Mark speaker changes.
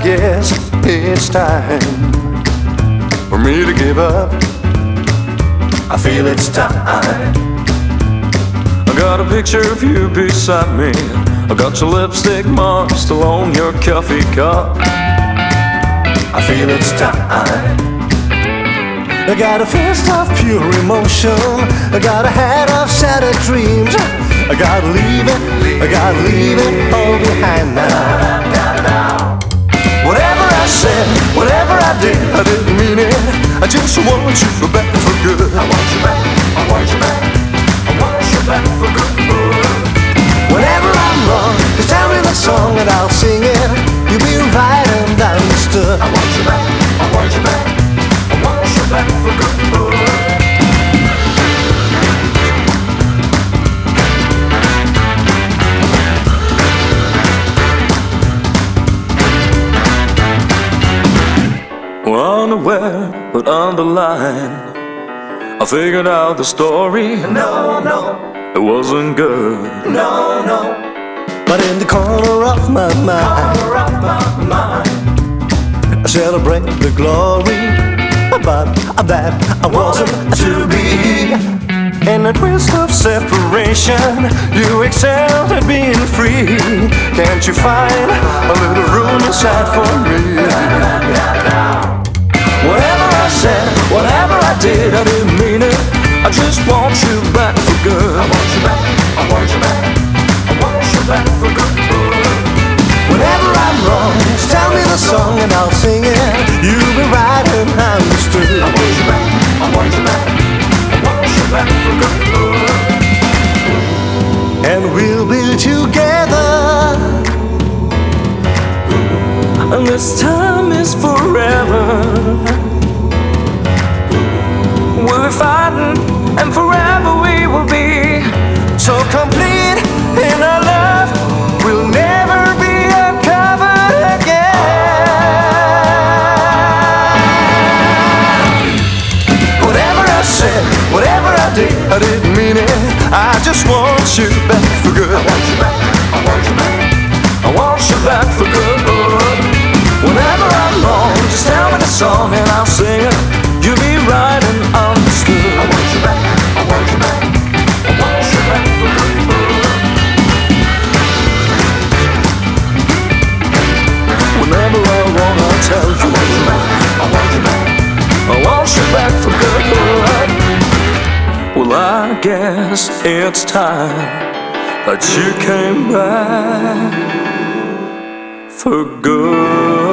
Speaker 1: guess it's time for me to give up. I feel it's time. I got a picture of you beside me. I got your lipstick mark still on your coffee cup. I feel it's time. I got a fist of pure emotion. I got a head of shattered dreams. I gotta leave it all behind now. Whatever I said, whatever I didn't mean it. I just want you back for good. I want you back, I want you back, I want you back for good. Whenever I'm wrong, just tell me the song and I'll sing it. You'll be right and understood. I want you back, I want you back, I want you back for good. Well, unaware but underlined, I figured out the story. No, it wasn't good. No. But in the corner of my mind, I celebrate the glory. But that I wasn't to be. In a twist of separation, you excelled at being free. Can't you find a little room inside for me? Whatever I said, whatever I did, I didn't mean it. I just want you back for good. I want you back, I want you back, I want you back for good. Whenever I'm wrong, just tell me the song and I'll sing it. You'll be right and understood. I want you back, I want you back, I want you back for good. And we'll be together, and this time is forever. We'll be fighting, and forever we will be so complete in our love. We'll never be uncovered again. Whatever I said, whatever I did, I didn't mean it. I just want you back for good. I want you back, I want you back, I want you back for good. Whenever I'm wrong, just tell me the song and I'll sing it. You'll be right and understood. I want you back, I want you back, I want you back for good. Whenever I want, I'll tell you. I want you back, I want you back, I want you back for good. Well, I guess it's time that you came back for good.